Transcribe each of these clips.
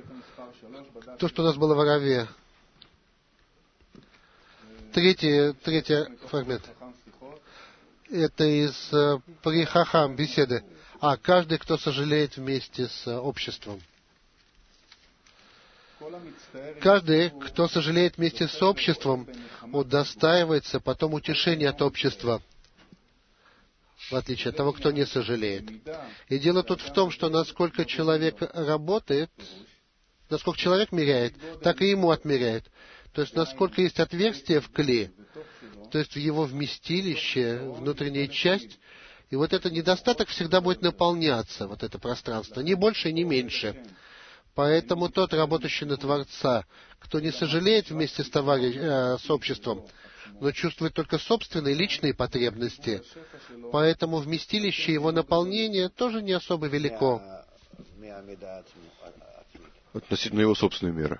То, что у нас было в Араве. Третий фрагмент. Это из при Хахам беседы. Каждый, кто сожалеет вместе с обществом. Каждый, кто сожалеет вместе с обществом, удостаивается потом утешения от общества, в отличие от того, кто не сожалеет. И дело тут в том, что насколько человек работает, насколько человек меряет, так и ему отмеряет. То есть, насколько есть отверстие в кле, то есть в его вместилище, внутренняя часть, и вот этот недостаток всегда будет наполняться, вот это пространство, ни больше, ни меньше. Поэтому тот, работающий на Творца, кто не сожалеет вместе с обществом, но чувствует только собственные личные потребности, поэтому вместилище его наполнения тоже не особо велико. Относительно его собственной меры.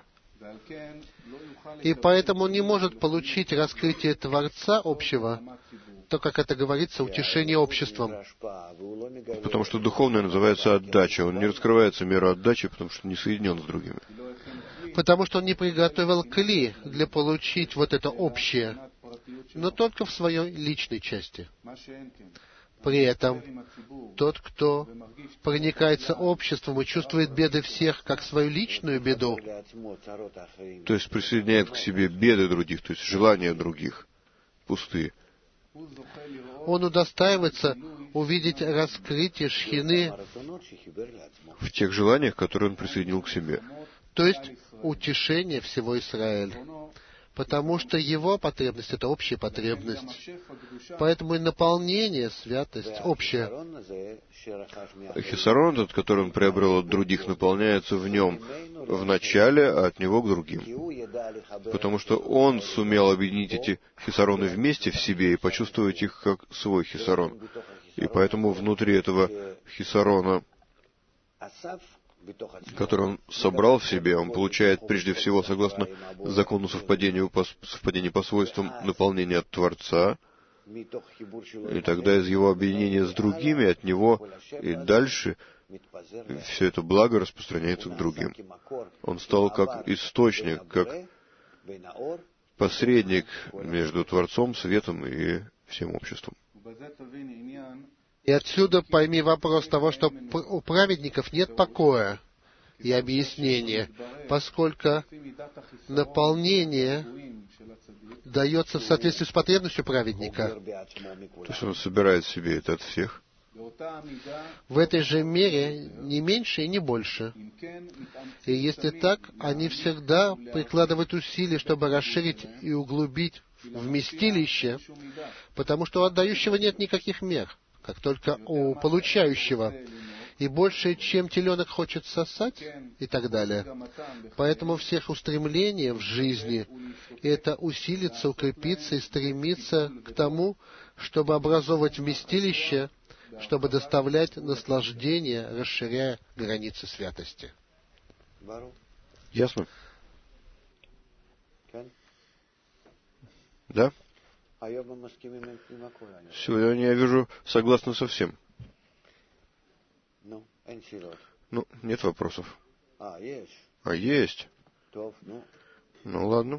И поэтому он не может получить раскрытие Творца общего, то, как это говорится, утешение обществом. Потому что духовное называется отдача. Он не раскрывается меру отдачи, потому что не соединен с другими. Потому что он не приготовил кли для получить вот это общее, но только в своей личной части. При этом тот, кто проникается обществом и чувствует беды всех как свою личную беду, то есть присоединяет к себе беды других, то есть желания других, пустые, он удостаивается увидеть раскрытие шхины в тех желаниях, которые он присоединил к себе. То есть утешение всего Израиля. Потому что его потребность — это общая потребность. Поэтому и наполнение, святость общая. Хисарон, этот, который он приобрел от других, наполняется в нем в начале, а от него к другим. Потому что он сумел объединить эти хисароны вместе в себе и почувствовать их как свой хисарон. И поэтому внутри этого хисарона, который он собрал в себе, он получает прежде всего, согласно закону совпадения по свойствам, наполнение от Творца, и тогда из его объединения с другими, от него и дальше, все это благо распространяется к другим. Он стал как источник, как посредник между Творцом, светом и всем обществом. И отсюда пойми вопрос того, что у праведников нет покоя и объяснения, поскольку наполнение дается в соответствии с потребностью праведника. То есть он собирает в себе это от всех. В этой же мере не меньше и не больше. И если так, они всегда прикладывают усилия, чтобы расширить и углубить вместилище, потому что у отдающего нет никаких мер, как только у получающего. И больше, чем теленок хочет сосать, и так далее. Поэтому всех устремления в жизни — это усилиться, укрепиться и стремиться к тому, чтобы образовывать вместилище, чтобы доставлять наслаждение, расширяя границы святости. Ясно? Да? Сегодня я вижу, согласны со всем. Ну, нет вопросов. Есть. Ну, ладно.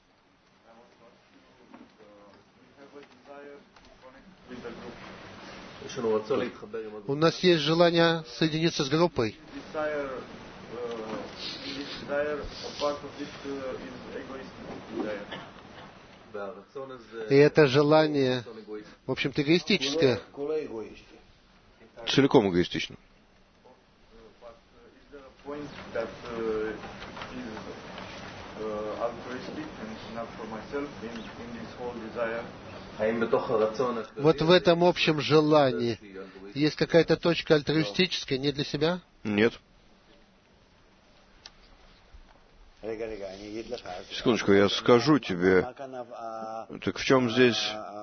У нас есть желание соединиться с группой. И это желание, в общем-то, эгоистическое. Целиком эгоистично. Вот в этом общем желании есть какая-то точка альтруистическая, не для себя? Нет. Секундочку, я скажу тебе. Так в чем здесь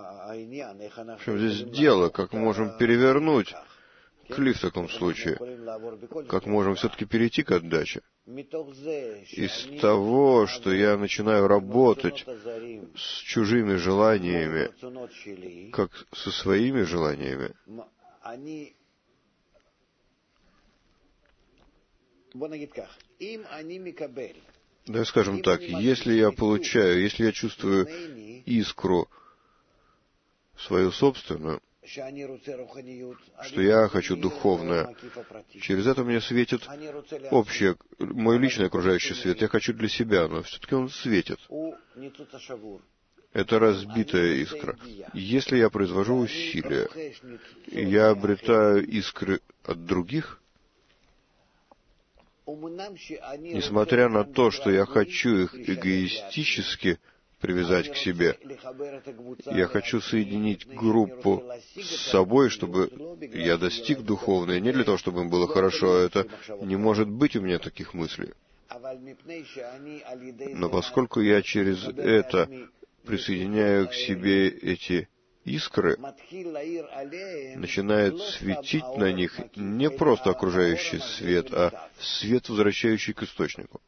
дело? Как мы можем перевернуть кли в таком случае? Как можем все-таки перейти к отдаче? Из того, что я начинаю работать с чужими желаниями, как со своими желаниями, Да, скажем так, если я получаю, если я чувствую искру свою собственную, что я хочу духовное, через это мне светит общее, мой личный окружающий свет. Я хочу для себя, но все-таки он светит. Это разбитая искра. Если я произвожу усилия, и я обретаю искры от других, несмотря на то, что я хочу их эгоистически привязать к себе, я хочу соединить группу с собой, чтобы я достиг духовной, не для того, чтобы им было хорошо, а это не может быть у меня таких мыслей. Но поскольку я через это присоединяю к себе эти искры, начинает светить на них не просто окружающий свет, а свет, возвращающий к источнику.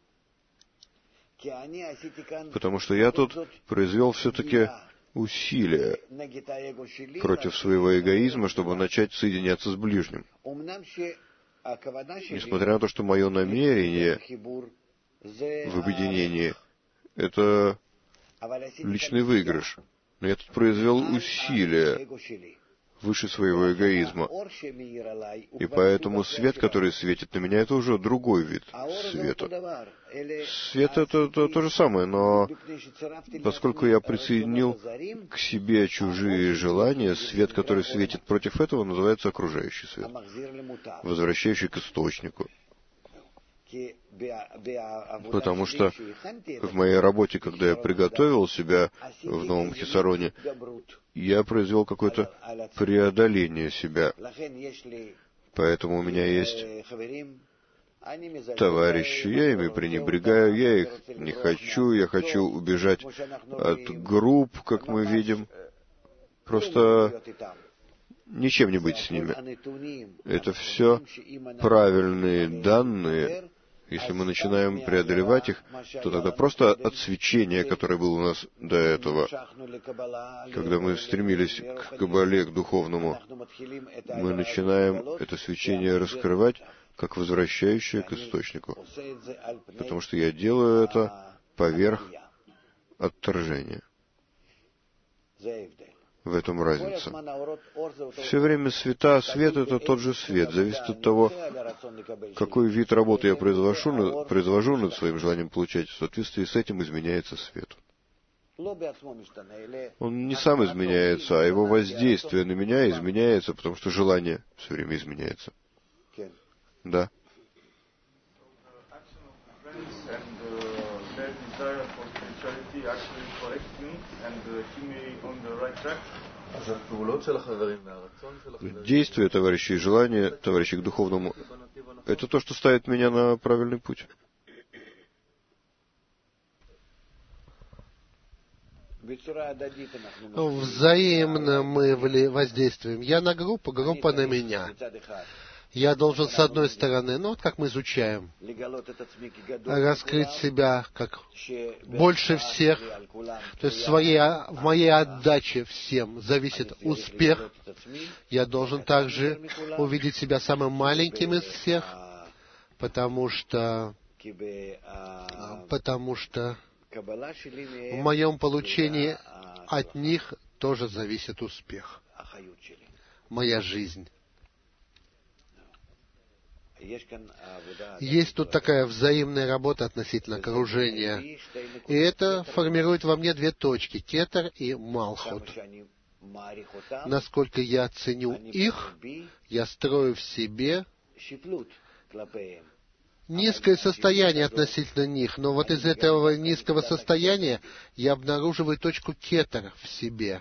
Потому что я тут произвел все-таки усилия против своего эгоизма, чтобы начать соединяться с ближним. Несмотря на то, что мое намерение в объединении — это личный выигрыш. Но я тут произвел усилия выше своего эгоизма. И поэтому свет, который светит на меня, это уже другой вид света. Свет — это то же самое, но поскольку я присоединил к себе чужие желания, свет, который светит против этого, называется окружающий свет, возвращающий к источнику. Потому что в моей работе, когда я приготовил себя в Новом Хисароне, я произвел какое-то преодоление себя. Поэтому у меня есть товарищи, я ими пренебрегаю, я их не хочу, я хочу убежать от групп, как мы видим, просто ничем не быть с ними. Это все правильные данные. Если мы начинаем преодолевать их, то тогда просто от свечения, которое было у нас до этого, когда мы стремились к Каббале, к духовному, мы начинаем это свечение раскрывать как возвращающее к источнику. Потому что я делаю это поверх отторжения. В этом разница. Все время свет — это тот же свет. Зависит от того, какой вид работы я произвожу над своим желанием получать. В соответствии с этим изменяется свет. Он не сам изменяется, а его воздействие на меня изменяется, потому что желание все время изменяется. Да. Действия товарищей и желания товарищей к духовному — это то, что ставит меня на правильный путь. Взаимно мы воздействуем. Я на группу, группа на меня. Я должен, с одной стороны, вот как мы изучаем, раскрыть себя как больше всех. То есть в моей отдаче всем зависит успех. Я должен также увидеть себя самым маленьким из всех, потому что в моем получении от них тоже зависит успех. Моя жизнь. Есть тут такая взаимная работа относительно окружения. И это формирует во мне две точки — кетер и малхут. Насколько я ценю их, я строю в себе низкое состояние относительно них. Но вот из этого низкого состояния я обнаруживаю точку кетер в себе.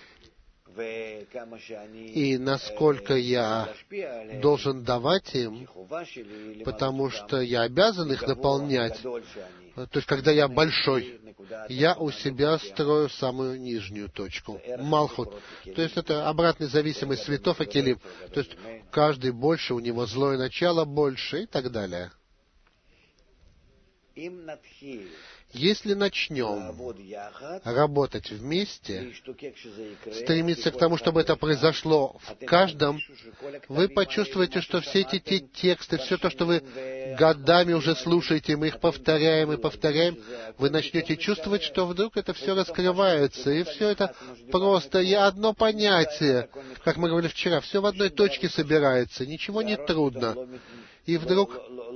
И насколько я должен давать им, потому что я обязан их наполнять. То есть, когда я большой, я у себя строю самую нижнюю точку, малхут. То есть, это обратная зависимость светов и келим. То есть, каждый больше, у него злое начало больше и так далее. Если начнем работать вместе, стремиться к тому, чтобы это произошло в каждом, вы почувствуете, что все эти тексты, все то, что вы годами уже слушаете, мы их повторяем и повторяем, вы начнете чувствовать, что вдруг это все раскрывается, и все это просто одно понятие, как мы говорили вчера, все в одной точке собирается, ничего не трудно. И вдруг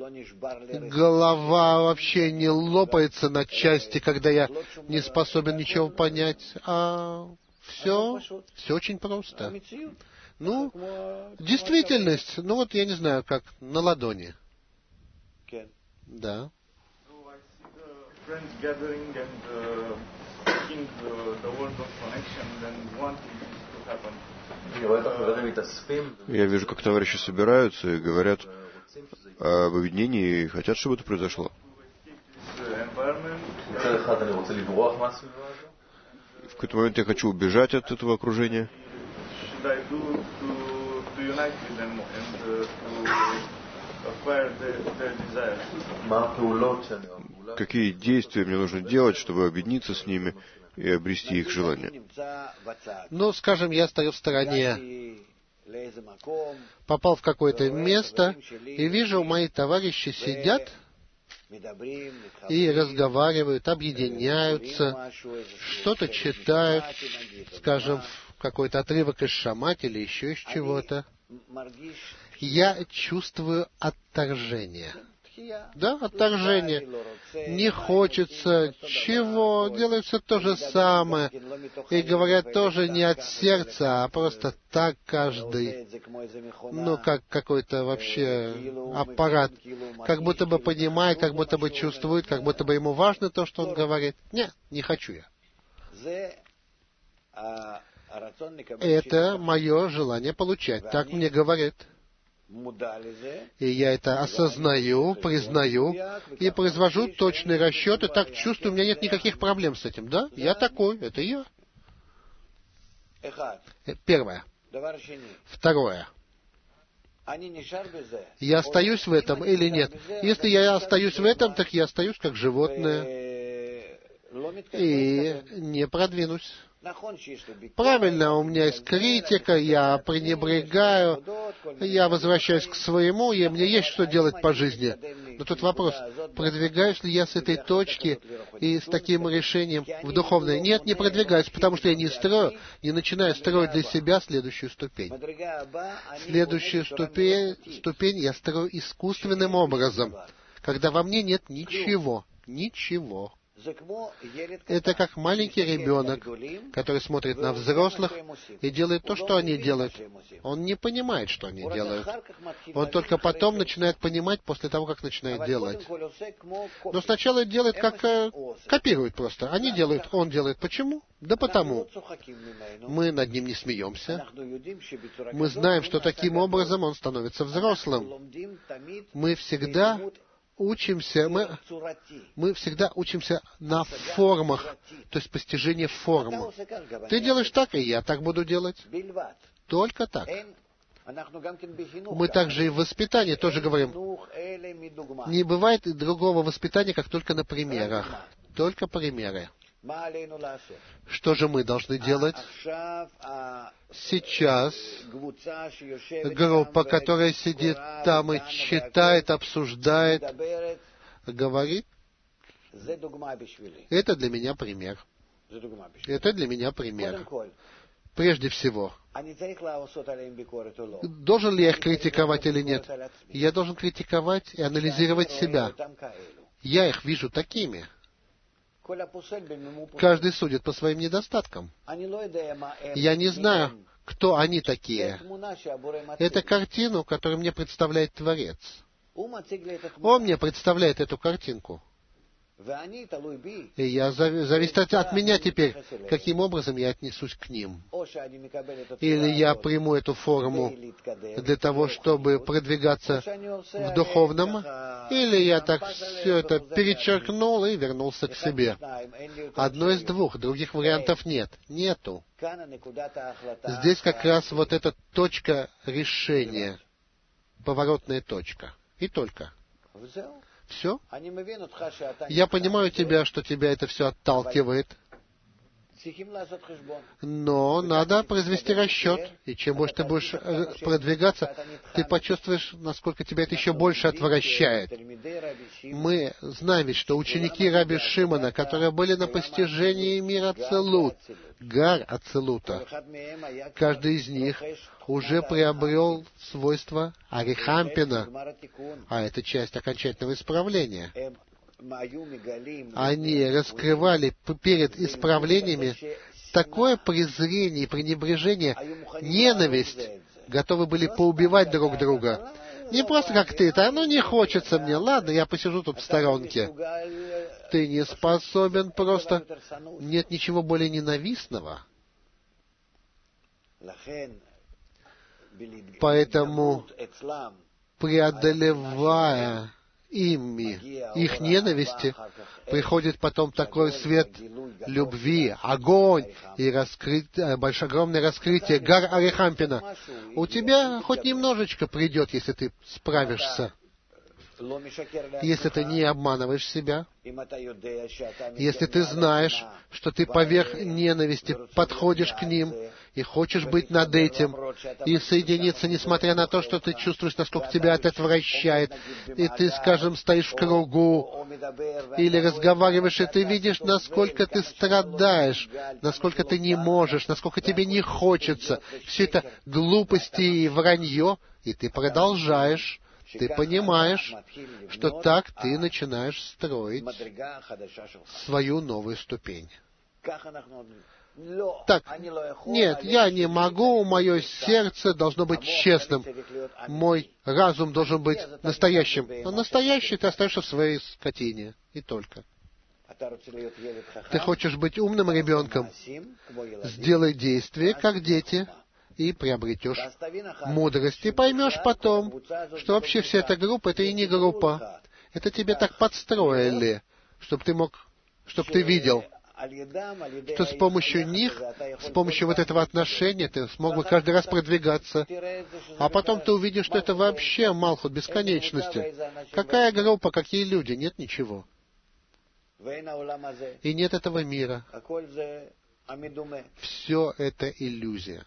голова вообще не лопается на части, когда я не способен ничего понять, а все очень просто. Ну, действительность, ну вот я не знаю, как на ладони. Да. Я вижу, как товарищи собираются и говорят об объединении и хотят, чтобы это произошло. В какой-то момент я хочу убежать от этого окружения. Какие действия мне нужно делать, чтобы объединиться с ними и обрести их желание? Ну, скажем, я стою в стороне, попал в какое-то место, и вижу, мои товарищи сидят и разговаривают, объединяются, что-то читают, скажем, какой-то отрывок из Шамат или еще из чего-то. Я чувствую отторжение. Да, отторжение. Не хочется. Чего? Делают все то же самое. И говорят тоже не от сердца, а просто так каждый. Ну, как какой-то вообще аппарат. Как будто бы понимает, как будто бы чувствует, как будто бы ему важно то, что он говорит. Нет, не хочу я. Это мое желание получать. Так мне говорят. И я это осознаю, признаю и произвожу точные расчеты, так чувствую, у меня нет никаких проблем с этим. Да, я такой, это я. Первое. Второе. Я остаюсь в этом или нет? Если я остаюсь в этом, так я остаюсь как животное и не продвинусь. Правильно, у меня есть критика, я пренебрегаю, я возвращаюсь к своему, и мне есть что делать по жизни. Но тут вопрос, продвигаюсь ли я с этой точки и с таким решением в духовное? Нет, не продвигаюсь, потому что я не начинаю строить для себя следующую ступень. Следующую ступень я строю искусственным образом, когда во мне нет ничего. Это как маленький ребенок, который смотрит на взрослых и делает то, что они делают. Он не понимает, что они делают. Он только потом начинает понимать, после того, как начинает делать. Но сначала делает, как копирует просто. Они делают, он делает. Почему? Да потому. Мы над ним не смеемся. Мы знаем, что таким образом он становится взрослым. Мы всегда учимся на формах, то есть постижение форм. Ты делаешь так, и я так буду делать. Только так. Мы также и в воспитании тоже говорим, не бывает другого воспитания, как только на примерах. Только примеры. Что же мы должны делать? Сейчас группа, которая сидит там и читает, обсуждает, говорит, это для меня пример. Это для меня пример. Прежде всего, должен ли я их критиковать или нет? Я должен критиковать и анализировать себя. Я их вижу такими. Каждый судит по своим недостаткам. Я не знаю, кто они такие. Это картину, которую мне представляет Творец. Он мне представляет эту картинку. И зависит от меня теперь, каким образом я отнесусь к ним. Или я приму эту форму для того, чтобы продвигаться в духовном, или я так все это перечеркнул и вернулся к себе. Одно из двух, других вариантов нет. Нету. Здесь как раз вот эта точка решения, поворотная точка. И только. Все? Я понимаю тебя, что тебя это все отталкивает. Но надо произвести расчет. И чем больше ты будешь продвигаться, ты почувствуешь, насколько тебя это еще больше отвращает. Мы знаем ведь, что ученики Раби Шимона, которые были на постижении мира Ацилут, гар Ацилута, каждый из них уже приобрел свойства Арихампина, а это часть окончательного исправления. Они раскрывали перед исправлениями такое презрение и пренебрежение, ненависть, готовы были поубивать друг друга. Не просто как ты-то, не хочется мне, ладно, я посижу тут в сторонке. Ты не способен просто, нет ничего более ненавистного. Поэтому, преодолевая их ненависти, приходит потом такой свет любви, огонь и огромное раскрытие гар Арихампина. У тебя хоть немножечко придет, если ты справишься. Если ты не обманываешь себя, если ты знаешь, что ты поверх ненависти подходишь к ним и хочешь быть над этим, и соединиться, несмотря на то, что ты чувствуешь, насколько тебя это отвращает, и ты, скажем, стоишь в кругу, или разговариваешь, и ты видишь, насколько ты страдаешь, насколько ты не можешь, насколько тебе не хочется. Все это глупости и вранье, и ты продолжаешь. Ты понимаешь, что так ты начинаешь строить свою новую ступень. Так, нет, я не могу, мое сердце должно быть честным, мой разум должен быть настоящим. Но настоящий ты остаешься в своей скотине, и только. Ты хочешь быть умным ребенком? Сделай действия, как дети, и приобретешь мудрость. И поймешь потом, что вообще вся эта группа — это и не группа. Это тебе так подстроили, чтобы ты видел, что с помощью них, с помощью вот этого отношения ты смог бы каждый раз продвигаться. А потом ты увидишь, что это вообще Малхут бесконечности. Какая группа, какие люди? Нет ничего. И нет этого мира. Все это иллюзия.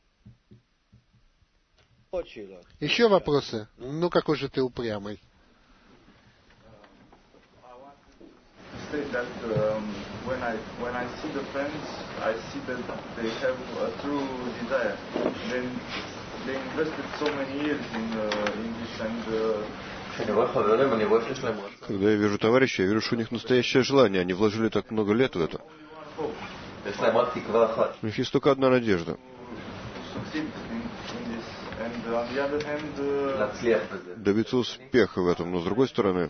Еще вопросы? Ну, какой же ты упрямый. Когда я вижу товарищей, я вижу, что у них настоящее желание. Они вложили так много лет в это. У них есть только одна надежда. Добиться успеха в этом, но с другой стороны,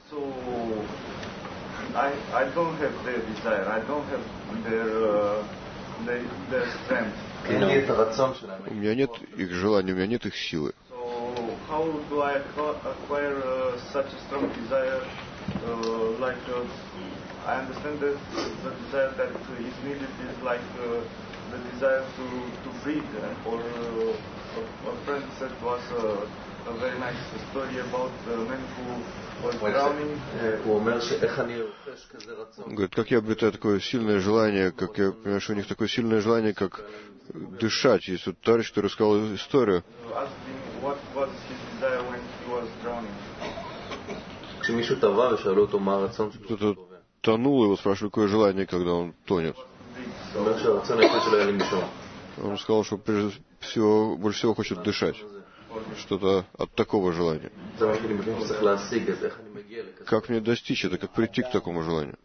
у меня нет их желания, у меня нет их силы. Говорит, как я обретаю такое сильное желание, как я понимаю, что у них такое сильное желание, как дышать. Есть вот товарищ, который рассказал историю. Кто-то тонул, его спрашивали, какое желание, когда он тонет. Он сказал, что прежде всего, больше всего хочет дышать. Что-то от такого желания. Как мне достичь это? Как прийти к такому желанию?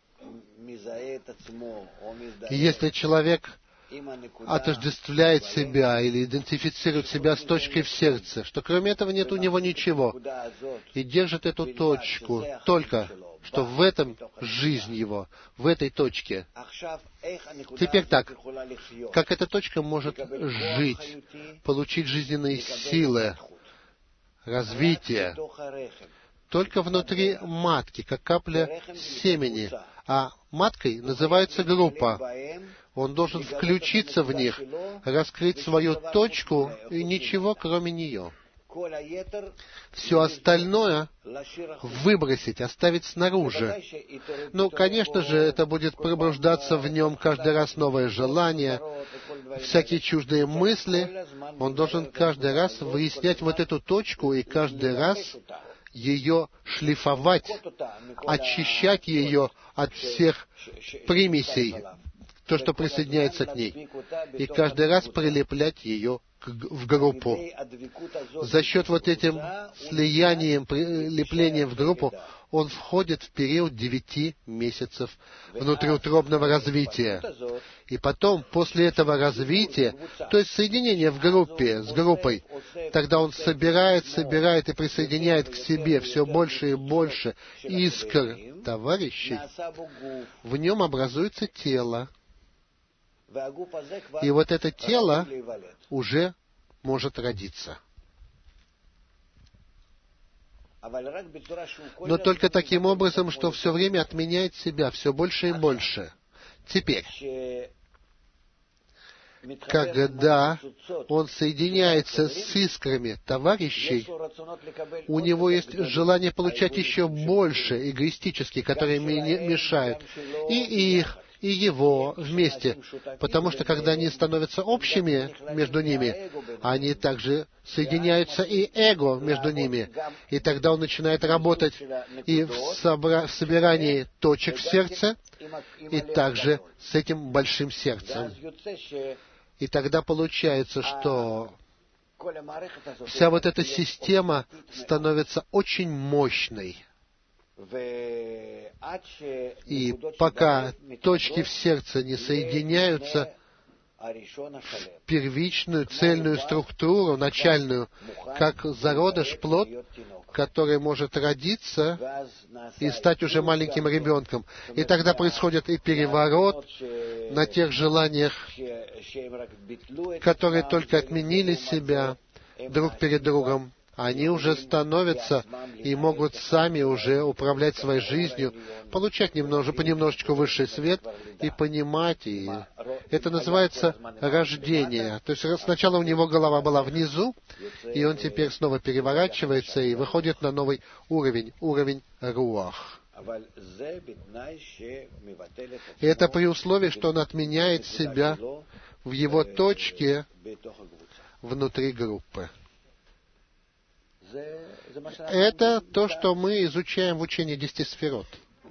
Если человек отождествляет себя или идентифицирует себя с точкой в сердце, что кроме этого нет у него ничего, и держит эту точку только, что в этом жизнь его, в этой точке. Теперь так, как эта точка может жить, получить жизненные силы, развитие, только внутри матки, как капля семени. А маткой называется группа. Он должен включиться в них, раскрыть свою точку и ничего, кроме нее. Все остальное выбросить, оставить снаружи. Ну, конечно же, это будет пробуждаться в нем каждый раз новое желание, всякие чуждые мысли. Он должен каждый раз выяснять вот эту точку и каждый раз ее шлифовать, очищать ее от всех примесей, то, что присоединяется к ней, и каждый раз прилеплять ее в группу. За счет вот этим слиянием, прилеплением в группу, он входит в период 9 месяцев внутриутробного развития. И потом, после этого развития, то есть соединение в группе, с группой, тогда он собирает и присоединяет к себе все больше и больше искр товарищей, в нем образуется тело. И вот это тело уже может родиться. Но только таким образом, что все время отменяет себя, все больше и больше. Теперь, когда он соединяется с искрами товарищей, у него есть желание получать еще больше, эгоистически, которые мешают, и их, и его вместе. Потому что, когда они становятся общими между ними, они также соединяются и эго между ними. И тогда он начинает работать и в собирании точек в сердце, и также с этим большим сердцем. И тогда получается, что вся вот эта система становится очень мощной. И пока точки в сердце не соединяются в первичную цельную структуру, начальную, как зародыш, плод, который может родиться и стать уже маленьким ребенком. И тогда происходит и переворот на тех желаниях, которые только отменили себя друг перед другом. Они уже становятся и могут сами уже управлять своей жизнью, получать понемножечку высший свет и понимать. И это называется рождение. То есть сначала у него голова была внизу, и он теперь снова переворачивается и выходит на новый уровень, уровень руах. И это при условии, что он отменяет себя в его точке внутри группы. Это то, что мы изучаем в учении 10 сферот.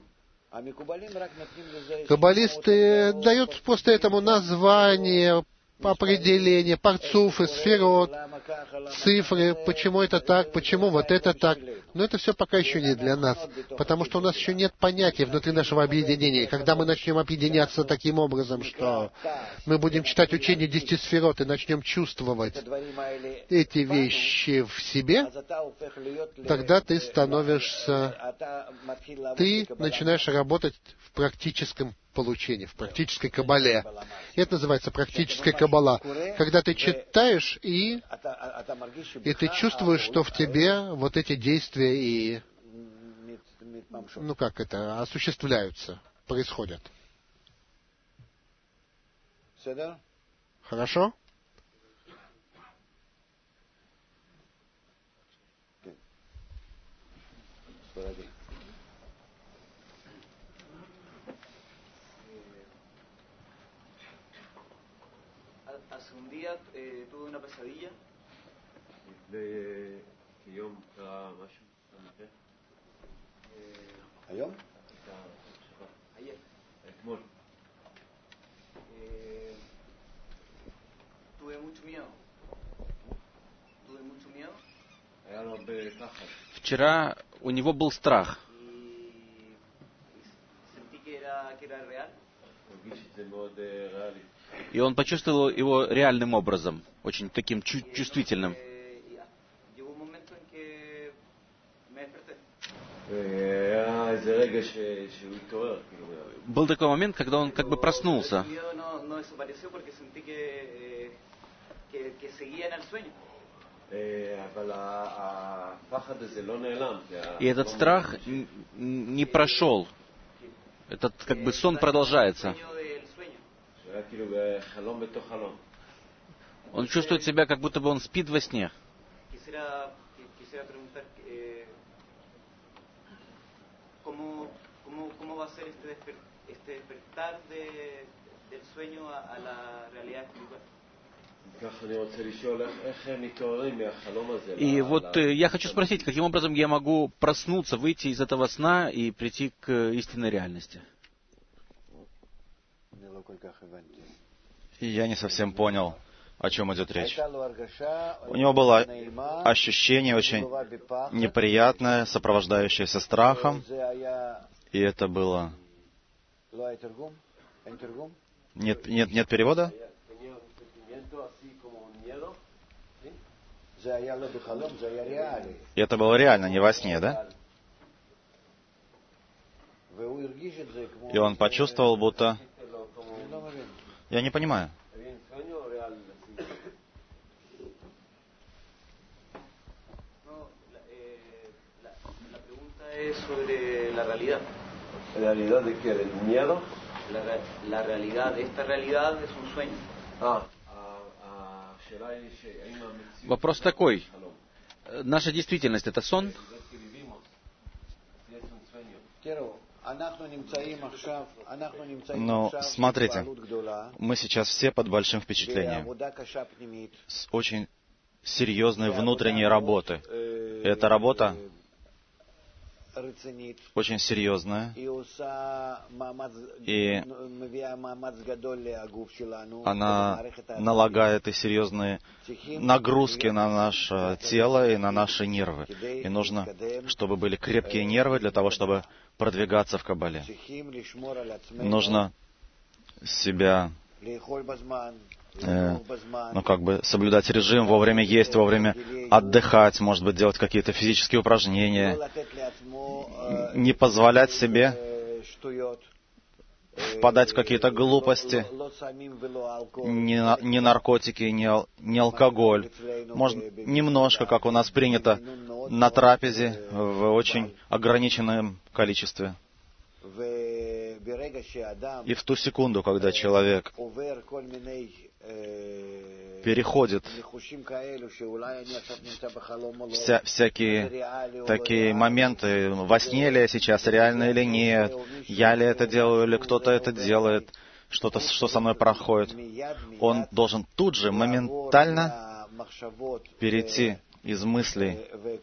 Каббалисты дают просто этому название, определение, парцуфы, сферот, цифры, почему это так, почему вот это так. Но это все пока еще не для нас, потому что у нас еще нет понятия внутри нашего объединения. Когда мы начнем объединяться таким образом, что мы будем читать учение 10 сферот и начнем чувствовать эти вещи в себе, тогда ты начинаешь работать в практическом получении, в практической каббале. Это называется практическая каббала. Когда ты читаешь, и ты чувствуешь, что в тебе вот эти действия осуществляются, происходят. Хорошо? Hace un día tuve una pesadilla. היום? Ayer. אתמול. Tuve mucho miedo. היה לו הרבה פחד. Вчера у него был страх. Y sentí que era real. הרגיש את זה מאוד ריאלי. И он почувствовал его реальным образом, очень таким чувствительным. Llegó un momento en que me desperté. היה איזה רגע שהוא התעורר. Был такой момент, когда он как бы проснулся. El miedo no desapareció porque sentí que seguía en el sueño. אבל הפחד הזה לא נעלם. И этот страх не прошел. Этот как бы сон продолжается. היה כאילו בחלום בתוך חלום. Он чувствует себя, как будто бы он спит во сне. quisiera preguntar cómo va a ser este despertar del sueño a la realidad espiritual. И вот я хочу спросить, каким образом я могу проснуться, выйти из этого сна и прийти к истинной реальности? Я не совсем понял, о чем идет речь. У него было ощущение очень неприятное, сопровождающееся страхом, и это было... Нет перевода? И это было реально, не во сне, да? И он почувствовал, будто... Я не понимаю. Sobre la realidad. ¿Realidad de qué? ¿Del miedo? La realidad, esta realidad es un sueño. Вопрос такой. Наша действительность — это сон? Но смотрите, мы сейчас все под большим впечатлением, с очень серьезной внутренней работы. Эта работа очень серьезная, и она налагает и серьезные нагрузки на наше тело и на наши нервы. И нужно, чтобы были крепкие нервы для того, чтобы продвигаться в Каббале. Нужно себя соблюдать режим, вовремя есть, вовремя отдыхать, может быть, делать какие-то физические упражнения, не позволять себе впадать в какие-то глупости, ни наркотики, ни алкоголь. Может, немножко, как у нас принято, на трапезе в очень ограниченном количестве. И в ту секунду, когда человек переходит всякие такие моменты, во сне ли я сейчас, реально или нет, я ли это делаю, или кто-то это делает, что-то, что со мной проходит, он должен тут же, моментально перейти из мыслей,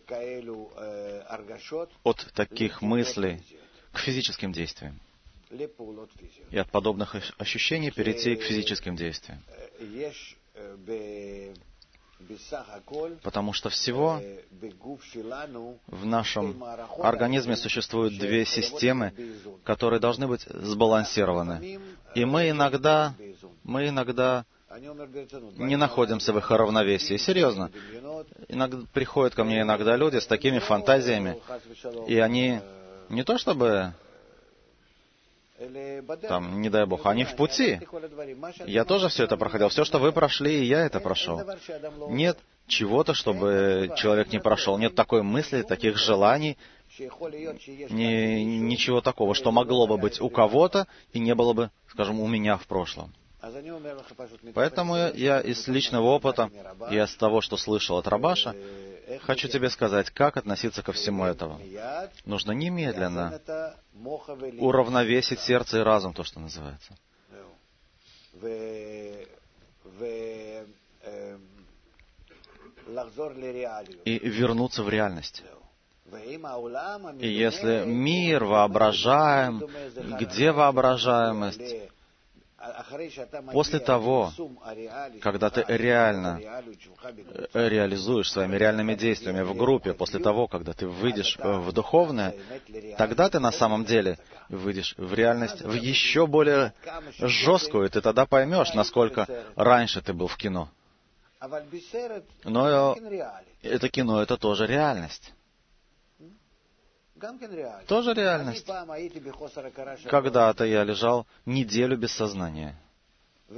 от таких мыслей к физическим действиям. И от подобных ощущений перейти к физическим действиям. Потому что всего в нашем организме существуют две системы, которые должны быть сбалансированы. И мы иногда не находимся в их равновесии. Серьезно. Приходят ко мне иногда люди с такими фантазиями, и они не то чтобы... Там, не дай Бог, они в пути. Я тоже все это проходил. Все, что вы прошли, и я это прошел. Нет чего-то, чтобы человек не прошел. Нет такой мысли, таких желаний, ничего такого, что могло бы быть у кого-то и не было бы, скажем, у меня в прошлом. Поэтому я из личного опыта и из того, что слышал от Рабаша, хочу тебе сказать, как относиться ко всему этому. Нужно немедленно уравновесить сердце и разум, то, что называется. И вернуться в реальность. И если мир воображаем, где воображаемость? После того, когда ты реально реализуешь своими реальными действиями в группе, после того, когда ты выйдешь в духовное, тогда ты на самом деле выйдешь в реальность, в еще более жесткую, и ты тогда поймешь, насколько раньше ты был в кино. Но это кино, это тоже реальность. Тоже реальность. Когда-то я лежал неделю без сознания. И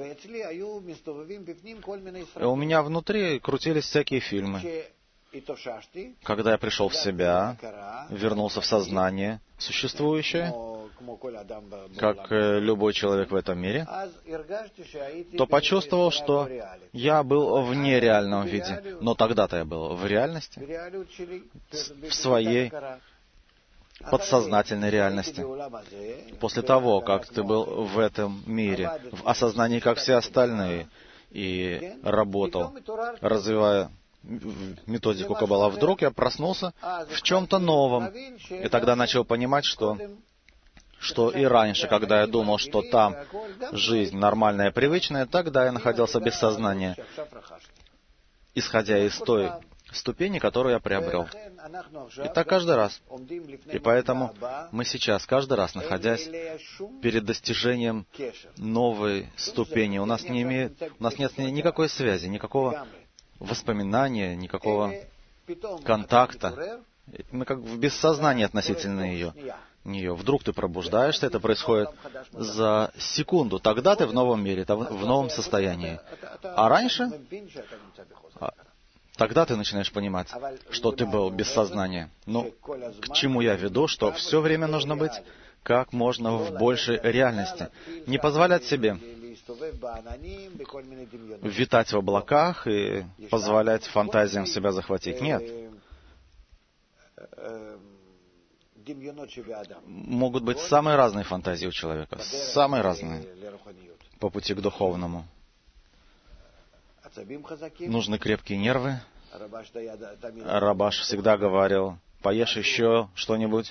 у меня внутри крутились всякие фильмы. Когда я пришел в себя, вернулся в сознание существующее, как любой человек в этом мире, то почувствовал, что я был в нереальном виде. Но тогда-то я был в реальности, в своей подсознательной реальности. После того, как ты был в этом мире, в осознании, как все остальные, и работал, развивая методику Каббала, вдруг я проснулся в чем-то новом. И тогда начал понимать, что и раньше, когда я думал, что там жизнь нормальная, привычная, тогда я находился без сознания, исходя из той ступени, которую я приобрел. И так каждый раз. И поэтому мы сейчас, каждый раз, находясь перед достижением новой ступени, у нас нет никакой связи, никакого воспоминания, никакого контакта. Мы как в бессознании относительно нее. Вдруг ты пробуждаешься, это происходит за секунду. Тогда ты в новом мире, в новом состоянии. А раньше, тогда ты начинаешь понимать, что ты был без сознания. Но к чему я веду, что все время нужно быть как можно в большей реальности. Не позволять себе витать в облаках и позволять фантазиям себя захватить. Нет. Могут быть самые разные фантазии у человека, самые разные по пути к духовному. Нужны крепкие нервы. Рабаш всегда говорил: поешь еще что-нибудь,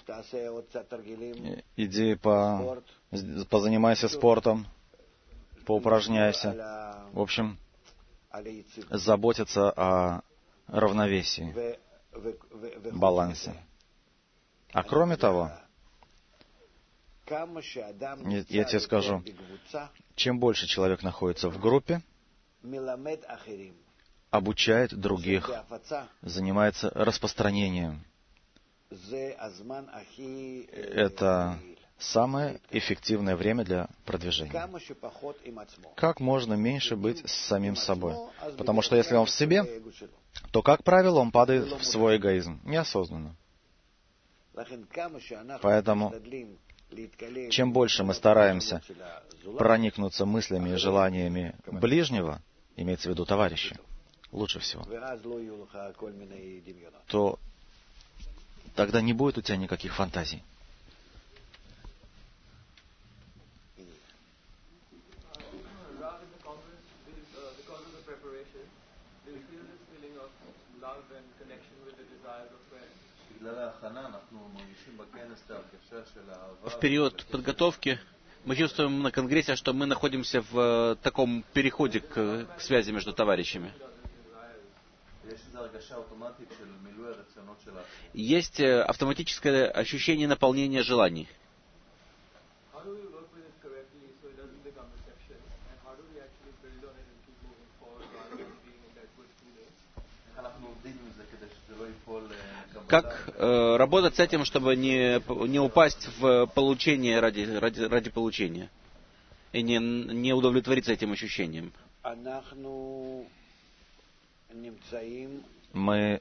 иди позанимайся спортом, поупражняйся. В общем, заботиться о равновесии, балансе. А кроме того, я тебе скажу, чем больше человек находится в группе, обучает других, занимается распространением. Это самое эффективное время для продвижения. Как можно меньше быть с самим собой. Потому что если он в себе, то, как правило, он падает в свой эгоизм, неосознанно. Поэтому, чем больше мы стараемся проникнуться мыслями и желаниями ближнего, имеется в виду товарища, лучше всего, то тогда не будет у тебя никаких фантазий. В период подготовки мы чувствуем на Конгрессе, что мы находимся в таком переходе к связи между товарищами. Есть автоматическое ощущение наполнения желаний. Как работать с этим, чтобы не упасть в получение ради получения и не удовлетвориться этим ощущением? Мы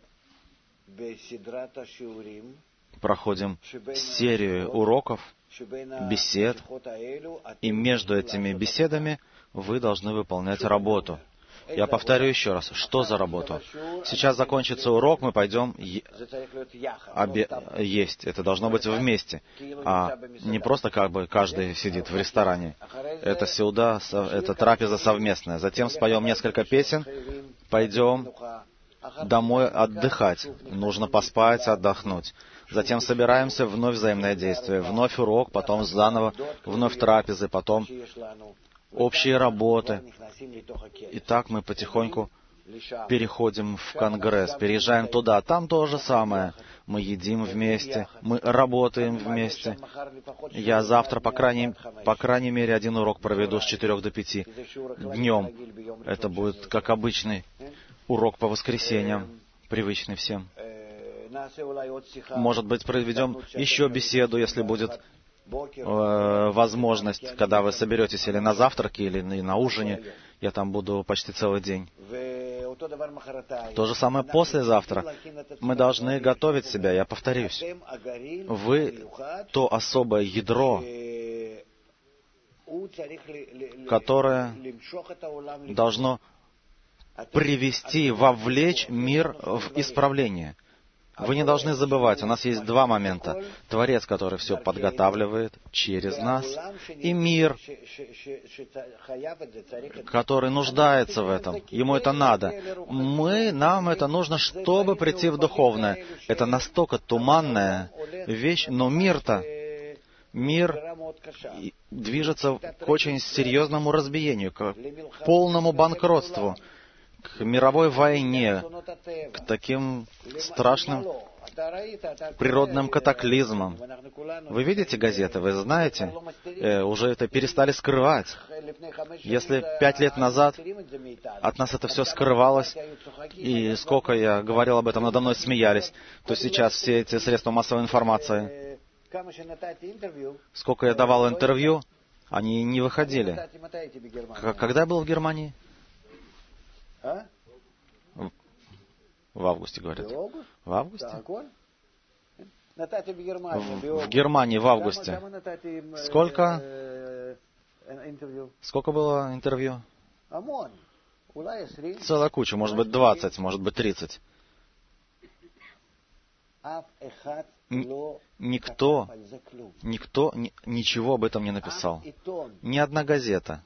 проходим серию уроков, бесед, и между этими беседами вы должны выполнять работу. Я повторю еще раз, что за работу? Сейчас закончится урок, мы пойдем есть. Это должно быть вместе, а не просто как бы каждый сидит в ресторане. Это сеуда, это трапеза совместная. Затем споем несколько песен, пойдем домой отдыхать. Нужно поспать, отдохнуть. Затем собираемся, вновь взаимное действие, вновь урок, потом заново, вновь трапезы, потом общие работы. И так мы потихоньку переходим в Конгресс, переезжаем туда. Там то же самое. Мы едим вместе, мы работаем вместе. Я завтра, по крайней мере, один урок проведу с 4 до 5 днем. Это будет как обычный урок по воскресеньям, привычный всем. Может быть, проведем еще беседу, если будет возможность, когда вы соберетесь или на завтраке, или на ужине. Я там буду почти целый день. То же самое послезавтра. Мы должны готовить себя, я повторюсь. Вы то особое ядро, которое должно привести, вовлечь мир в исправление. Вы не должны забывать, у нас есть два момента. Творец, который все подготавливает через нас, и мир, который нуждается в этом. Ему это надо. Нам это нужно, чтобы прийти в духовное. Это настолько туманная вещь, но мир движется к очень серьезному разбиению, к полному банкротству, к мировой войне, к таким страшным природным катаклизмам. Вы видите газеты, вы знаете, уже это перестали скрывать. Если 5 лет назад от нас это все скрывалось, и сколько я говорил об этом, надо мной смеялись, то сейчас все эти средства массовой информации, сколько я давал интервью, они не выходили. Когда я был в Германии? В августе, говорят. В августе? В Германии в августе. Сколько было интервью? Целая куча, может быть 20, может быть 30. Никто ничего об этом не написал. Ни одна газета,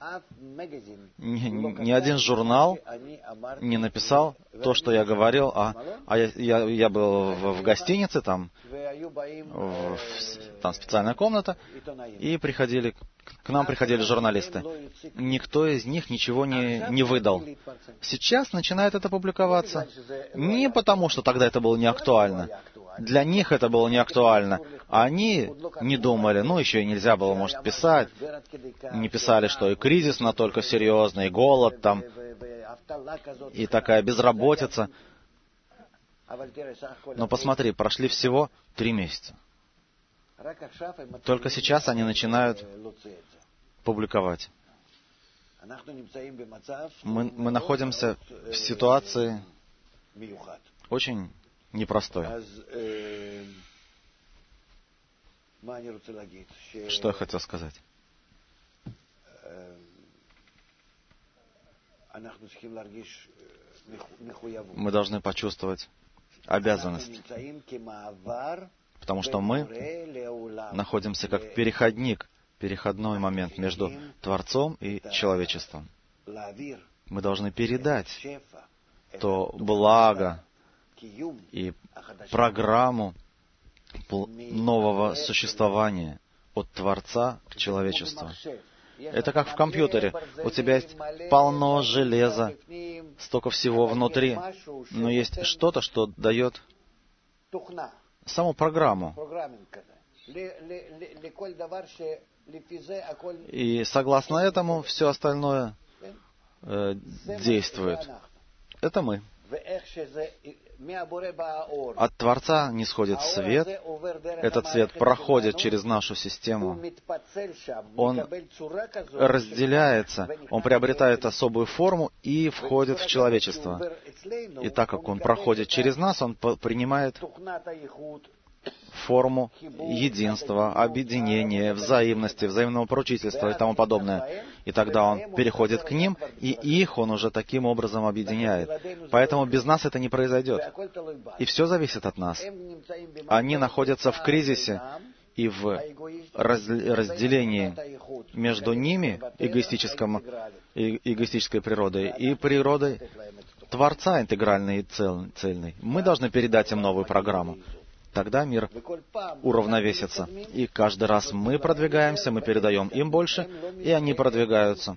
ни один журнал не написал то, что я говорил. Я был в гостинице, там специальная комната, и к нам приходили журналисты. Никто из них ничего не выдал. Сейчас начинает это публиковаться. Не потому, что тогда это было не актуально. Для них это было не актуально. Они не думали, еще и нельзя было, может, писать. Не писали, что и кризис настолько серьезный, и голод там, и такая безработица. Но посмотри, прошли всего 3 месяца. Только сейчас они начинают публиковать. Мы находимся в ситуации очень непростой. Что я хотел сказать? Мы должны почувствовать обязанность, потому что мы находимся как переходной момент между Творцом и человечеством. Мы должны передать то благо и программу нового существования от Творца к человечеству. Это как в компьютере. У тебя есть полно железа, столько всего внутри, но есть что-то, что дает саму программу. И согласно этому все остальное действует. Это мы. От Творца нисходит свет, этот свет проходит через нашу систему, он разделяется, он приобретает особую форму и входит в человечество. И так как он проходит через нас, он принимает форму единства, объединения, взаимности, взаимного поручительства и тому подобное. И тогда он переходит к ним, и их он уже таким образом объединяет. Поэтому без нас это не произойдет. И все зависит от нас. Они находятся в кризисе и в разделении между ними, эгоистической природой, и природой Творца интегральной и цельной. Мы должны передать им новую программу. Тогда мир уравновесится. И каждый раз мы продвигаемся, мы передаем им больше, и они продвигаются.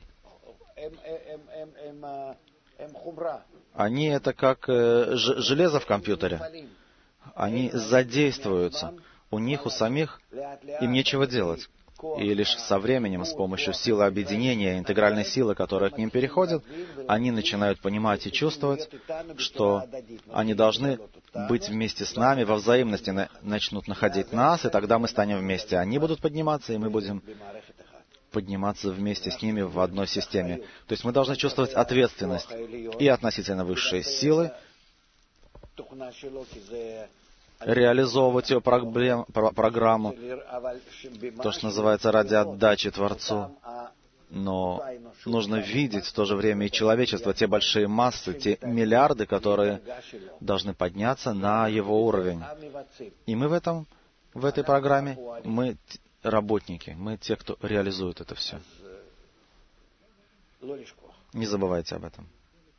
Они это как железо в компьютере. Они задействуются. У них, у самих, им нечего делать. И лишь со временем, с помощью силы объединения, интегральной силы, которая к ним переходит, они начинают понимать и чувствовать, что они должны быть вместе с нами, во взаимности начнут находить нас, и тогда мы станем вместе. Они будут подниматься, и мы будем подниматься вместе с ними в одной системе. То есть мы должны чувствовать ответственность и относительно высшей силы, реализовывать ее программу, то, что называется ради отдачи Творцу. Но нужно видеть в то же время и человечество, те большие массы, те миллиарды, которые должны подняться на его уровень. И мы в этой программе, мы работники, мы те, кто реализует это все. Не забывайте об этом.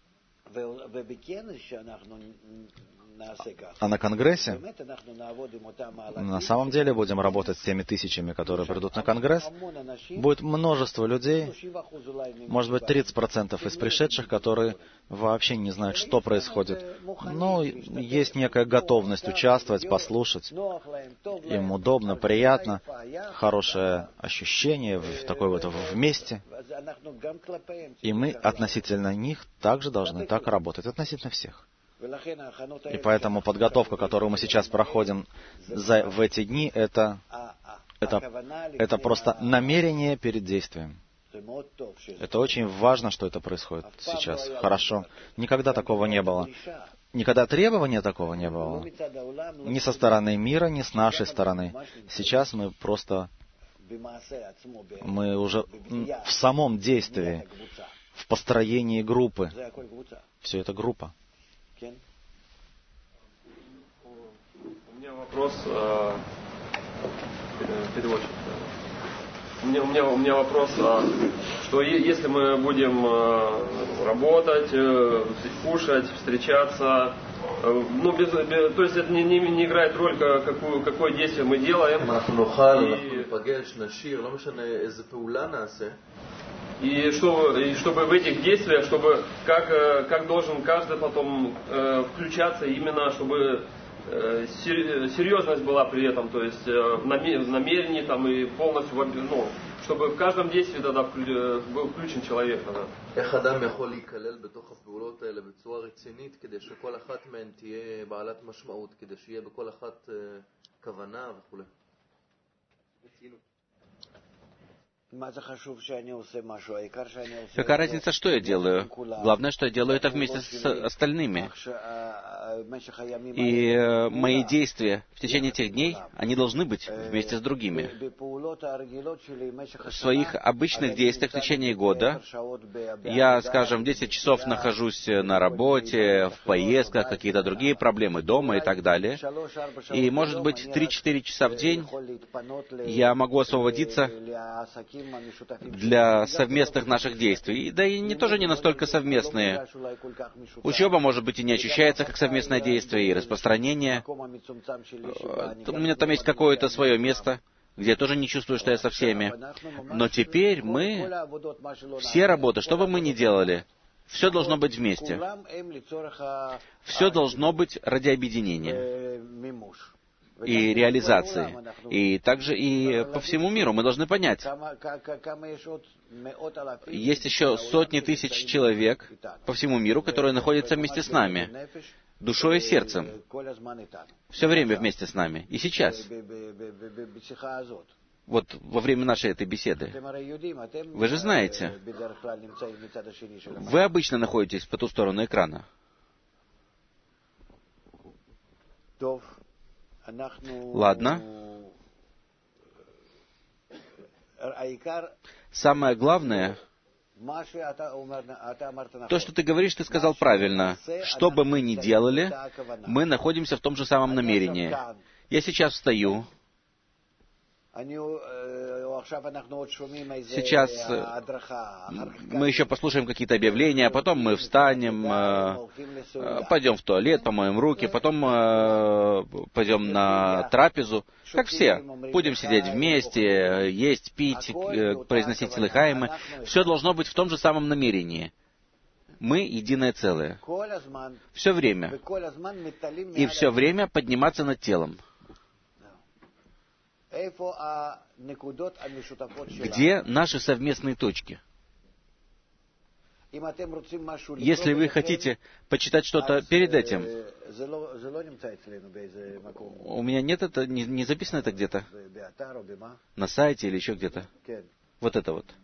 А на Конгрессе на самом деле будем работать с теми тысячами, которые придут на Конгресс. Будет множество людей, может быть 30% из пришедших, которые вообще не знают, что происходит. Но есть некая готовность участвовать, послушать. Им удобно, приятно, хорошее ощущение в такой вот вместе. И мы относительно них также должны так работать, относительно всех. И поэтому подготовка, которую мы сейчас проходим в эти дни, это просто намерение перед действием. Это очень важно, что это происходит сейчас. Хорошо. Никогда такого не было. Никогда требования такого не было. Ни со стороны мира, ни с нашей стороны. Сейчас мы уже в самом действии, в построении группы. Все это группа. У меня вопрос, переводчик. У меня вопрос, что если мы будем работать, кушать, встречаться, то есть это не играет роль, какое действие мы делаем. И чтобы в этих действиях, как должен каждый потом включаться, именно чтобы серьезность была при этом, то есть в намерении там, и полностью, чтобы в каждом действии тогда был включен человек. איך אדם יכול להיכלל בתוך הפעולות האלה בצורה רצינית כדי שכל אחת מהן תהיה בעלת משמעות, כדי שיהיה בכל אחת כוונה וכו'. Какая разница, что я делаю? Главное, что я делаю это вместе с остальными. И мои действия в течение этих дней, они должны быть вместе с другими. В своих обычных действиях в течение года я, скажем, 10 часов нахожусь на работе, в поездках, какие-то другие проблемы дома и так далее. И, может быть, 3-4 часа в день я могу освободиться для совместных наших действий. Да и тоже не настолько совместные. Учеба, может быть, и не ощущается как совместное действие, и распространение. У меня там есть какое-то свое место, где я тоже не чувствую, что я со всеми. Но теперь все работы, что бы мы ни делали, все должно быть вместе. Все должно быть ради объединения и реализации. И также и по всему миру мы должны понять, есть еще сотни тысяч человек по всему миру, которые находятся вместе с нами, душой и сердцем, все время вместе с нами, и сейчас. Вот во время нашей этой беседы. Вы же знаете, вы обычно находитесь по ту сторону экрана. Ладно. Самое главное, то, что ты говоришь, ты сказал правильно. Что бы мы ни делали, мы находимся в том же самом намерении. Я сейчас встаю. Сейчас мы еще послушаем какие-то объявления, потом мы встанем, пойдем в туалет, помоем руки, потом пойдем на трапезу. Как все. Будем сидеть вместе, есть, пить, произносить лихаимы. Все должно быть в том же самом намерении. Мы единое целое. Все время. И все время подниматься над телом. Где наши совместные точки? Если вы хотите почитать что-то перед этим, у меня нет это, не записано это где-то? На сайте или еще где-то? Вот это вот.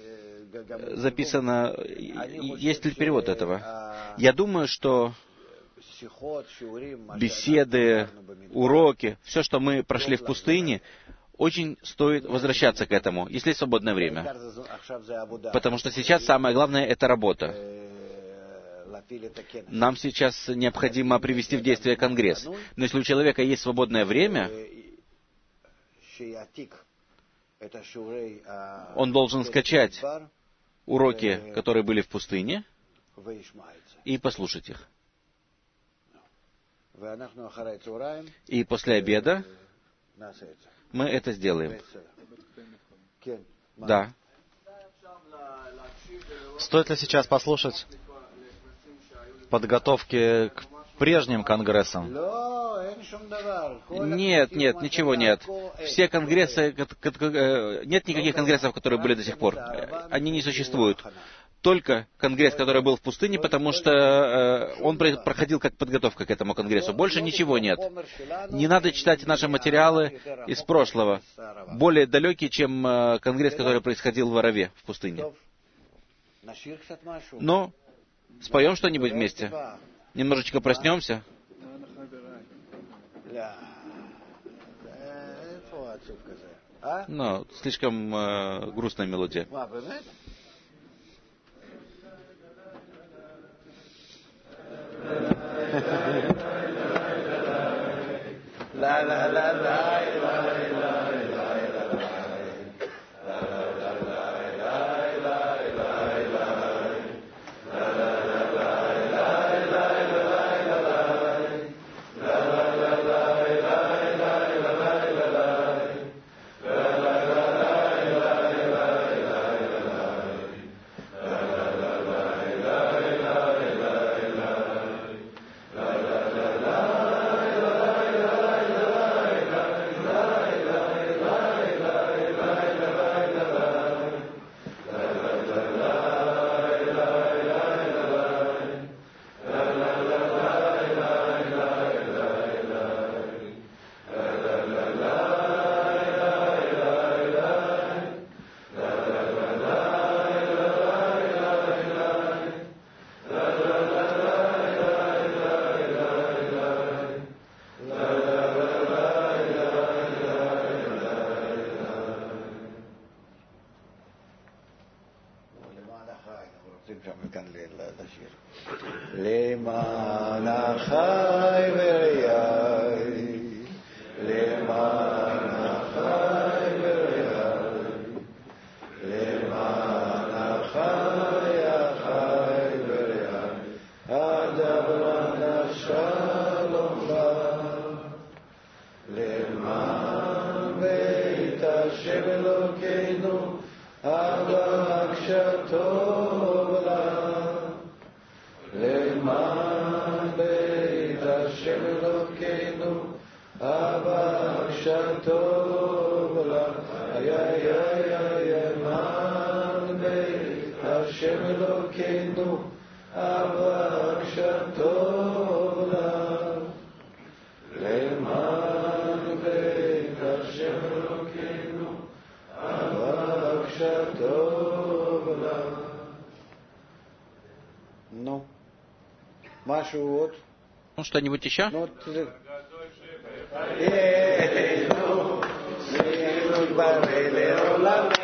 Записано, есть ли перевод этого? Я думаю, что беседы, уроки, все, что мы прошли в пустыне, очень стоит возвращаться к этому, если есть свободное время. Потому что сейчас самое главное — это работа. Нам сейчас необходимо привести в действие Конгресс. Но если у человека есть свободное время, он должен скачать уроки, которые были в пустыне, и послушать их. И после обеда мы это сделаем. Да. Стоит ли сейчас послушать подготовки к прежним конгрессам? Нет, ничего нет. Все конгрессы, нет никаких конгрессов, которые были до сих пор. Они не существуют. Только конгресс, который был в пустыне, потому что он проходил как подготовка к этому конгрессу. Больше ничего нет. Не надо читать наши материалы из прошлого, более далекие, чем конгресс, который происходил в Араве, в пустыне. Но споем что-нибудь вместе. Немножечко проснемся. Но слишком грустная мелодия. Ну, что-нибудь еще?